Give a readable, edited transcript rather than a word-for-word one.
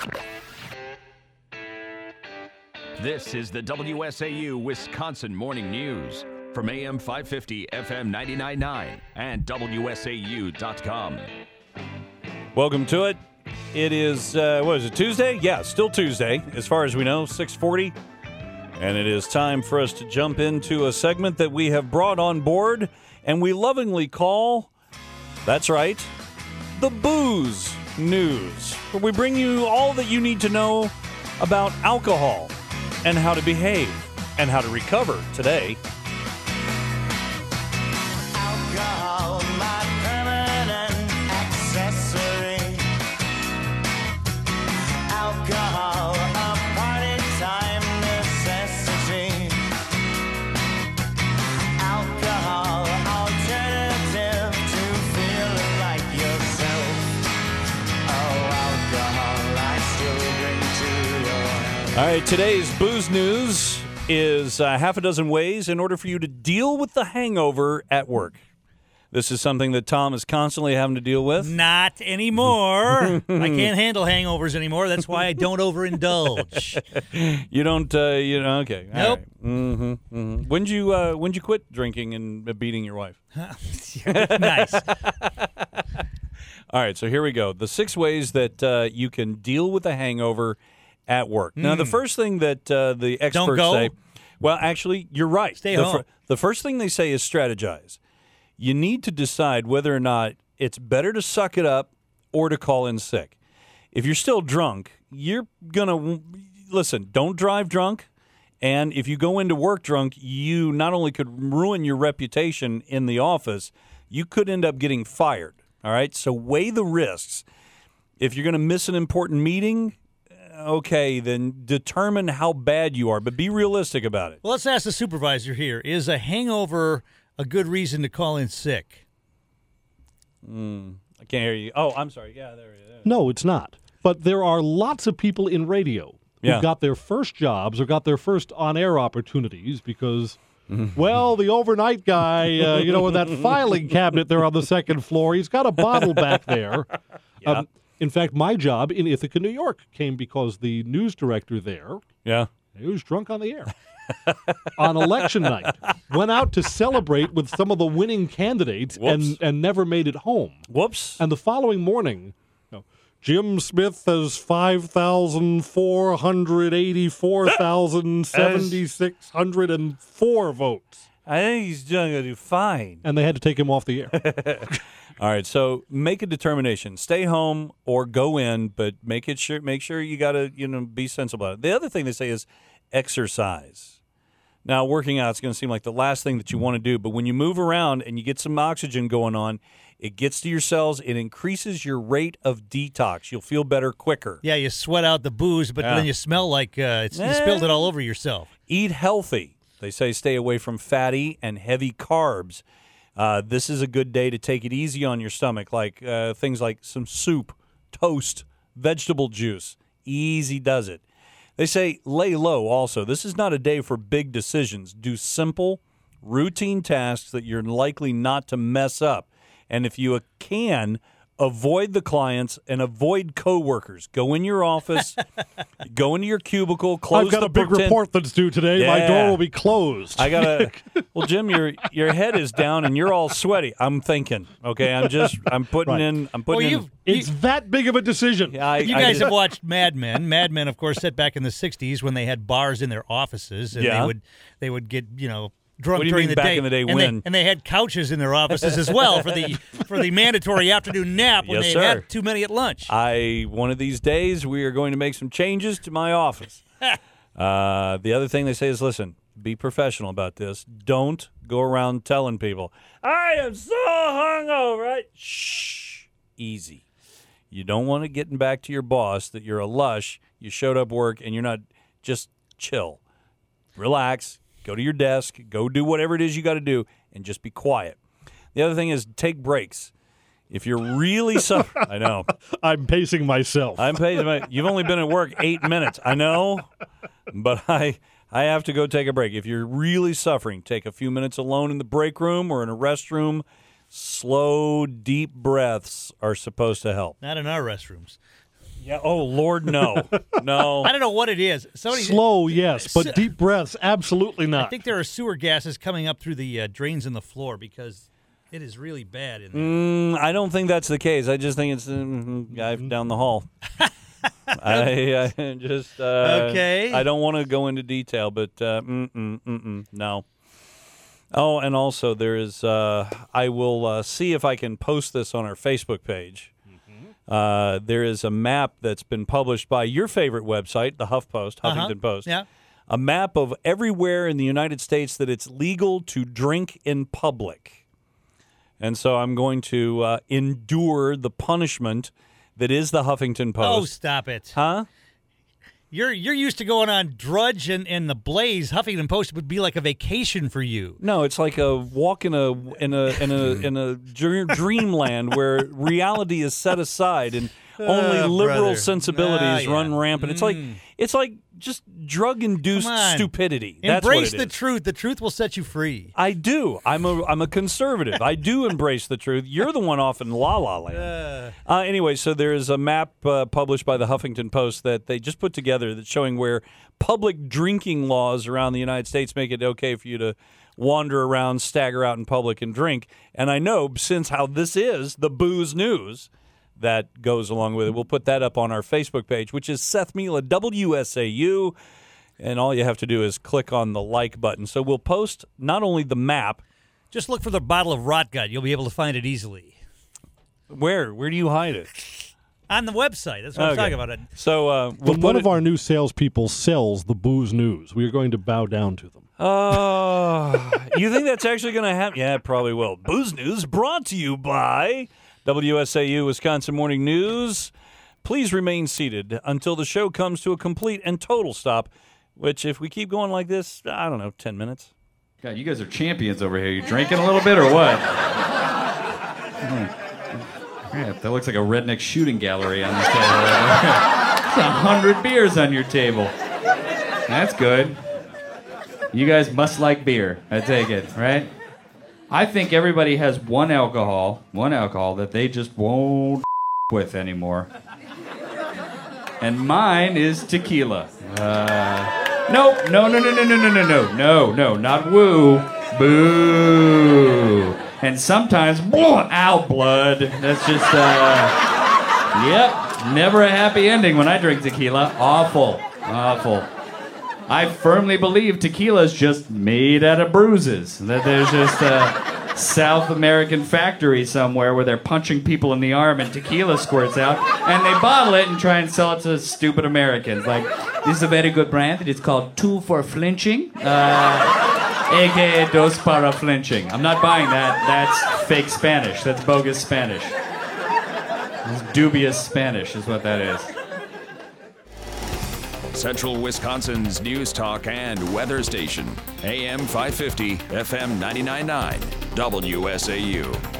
This is the WSAU Wisconsin Morning News from AM 550, FM 99.9, and WSAU.com. Welcome to it. It is, what is it, Tuesday? Yeah, still Tuesday, as far as we know, 6:40. And it is time for us to jump into a segment that we have brought on board and we lovingly call, that's right, the Booze News, where we bring you all that you need to know about alcohol and how to behave and how to recover today. Alcohol, my permanent accessory. Alcohol, a party time necessity. Alcohol, alternative to feeling like yourself. Oh, alcohol, I still bring to your head. All right, today's Booze News is half a dozen ways in order for you to deal with the hangover at work. This is something that Tom is constantly having to deal with. Not anymore. I can't handle hangovers anymore. That's why I don't overindulge. You don't, okay. All Nope. right. Mm-hmm. When'd you quit drinking and beating your wife? Nice. All right, so here we go. The 6 ways that you can deal with a hangover at work. Now, the first thing that the experts go. say, well, actually, you're right. Stay home. The first thing they say is strategize. You need to decide whether or not it's better to suck it up or to call in sick. If you're still drunk, you're going to, listen, don't drive drunk. And if you go into work drunk, you not only could ruin your reputation in the office, you could end up getting fired. All right? So weigh the risks. If you're going to miss an important meeting, okay, then determine how bad you are, but be realistic about it. Well, let's ask the supervisor here. Is a hangover a good reason to call in sick? I can't hear you. Oh, I'm sorry. Yeah, there it is. No, it's not. But there are lots of people in radio who Yeah. got their first jobs or got their first on-air opportunities because, well, the overnight guy, in that filing cabinet there on the second floor, he's got a bottle back there. Yeah. In fact, my job in Ithaca, New York, came because the news director there, Yeah. he was drunk on the air. On election night, went out to celebrate with some of the winning candidates Whoops. and never made it home. Whoops. And the following morning, Jim Smith has 5,484,7,604 votes. I think he's going to do fine. And they had to take him off the air. All right, so make a determination. Stay home or go in, but make sure you got to, be sensible about it. The other thing they say is exercise. Now, working out is going to seem like the last thing that you want to do, but when you move around and you get some oxygen going on, it gets to your cells. It increases your rate of detox. You'll feel better quicker. Yeah, you sweat out the booze, but then you smell like you spilled it all over yourself. Eat healthy. They say stay away from fatty and heavy carbs. This is a good day to take it easy on your stomach, like things like some soup, toast, vegetable juice. Easy does it. They say lay low also. This is not a day for big decisions. Do simple, routine tasks that you're likely not to mess up. And if you can, avoid the clients and avoid coworkers. Go in your office, go into your cubicle, close I've got the a big report that's due today. Yeah. My door will be closed. I gotta. Well, Jim, your head is down and you're all sweaty. I'm thinking. Okay, I'm putting Right. in. I'm putting in. It's that big of a decision. Yeah, You guys have watched Mad Men. Mad Men, of course, set back in the 60s when they had bars in their offices, and Yeah. they would get, drunk What do you during mean the back day. in the day and when? They had couches in their offices as well for the mandatory afternoon nap when Yes, they sir. had too many at lunch. One of these days we are going to make some changes to my office. The other thing they say is, listen, be professional about this. Don't go around telling people, I am so hungover. Right? Shh. Easy. You don't want to get back to your boss that you're a lush, you showed up work, and you're not. Just chill. Relax. Go to your desk. Go do whatever it is you got to do, and just be quiet. The other thing is take breaks. If you're really suffering, I know. I'm pacing myself. You've only been at work 8 minutes. I know, but I have to go take a break. If you're really suffering, take a few minutes alone in the break room or in a restroom. Slow, deep breaths are supposed to help. Not in our restrooms. Yeah. Oh Lord, no, no. I don't know what it is. Slow, yes, but deep breaths, absolutely I not. think there are sewer gases coming up through the drains in the floor because it is really bad in there. I don't think that's the case. I just think it's guy down the hall. I just Okay. I don't want to go into detail, but no. Oh, and also there is. I will see if I can post this on our Facebook page. There is a map that's been published by your favorite website, the HuffPost, Huffington Post. Yeah. A map of everywhere in the United States that it's legal to drink in public. And so I'm going to endure the punishment that is the Huffington Post. Oh, stop it. Huh? You're used to going on Drudge and the Blaze. Huffington Post would be like a vacation for you. No, it's like a walk in a dreamland where reality is set aside and only liberal brother. sensibilities run rampant. It's like just drug-induced Come on. stupidity. That's what Embrace it the is. truth. The truth will set you free. I do. I'm a conservative. I do embrace the truth. You're the one off in La La Land. Anyway, so there is a map published by the Huffington Post that they just put together that's showing where public drinking laws around the United States make it okay for you to wander around, stagger out in public, and drink. And I know, since how this is the booze news that goes along with it, we'll put that up on our Facebook page, which is Seth Mila, WSAU. And all you have to do is click on the like button. So we'll post not only the map. Just look for the bottle of Rot Gut. You'll be able to find it easily. Where do you hide it? On the website. That's what I'm talking about. So we'll When put one it, of our new salespeople sells the booze news, we are going to bow down to them. you think that's actually going to happen? Yeah, it probably will. Booze News brought to you by WSAU Wisconsin Morning News. Please remain seated until the show comes to a complete and total stop, which if we keep going like this, I don't know, 10 minutes. God, you guys are champions over here. You drinking a little bit or what? Crap, that looks like a redneck shooting gallery on this table. 100 beers on your table. That's good. You guys must like beer, I take it, right? I think everybody has one alcohol that they just won't with anymore. And mine is tequila. Nope, no, not woo, boo. And sometimes, ow, blood. That's just, yep, never a happy ending when I drink tequila. Awful. I firmly believe tequila is just made out of bruises. That there's just a South American factory somewhere where they're punching people in the arm and tequila squirts out, and they bottle it and try and sell it to stupid Americans. Like, this is a very good brand. It's called Two for Flinching, aka Dos para Flinching. I'm not buying that. That's fake Spanish. That's bogus Spanish. It's dubious Spanish is what that is. Central Wisconsin's news talk and weather station. AM 550, FM 99.9, WSAU.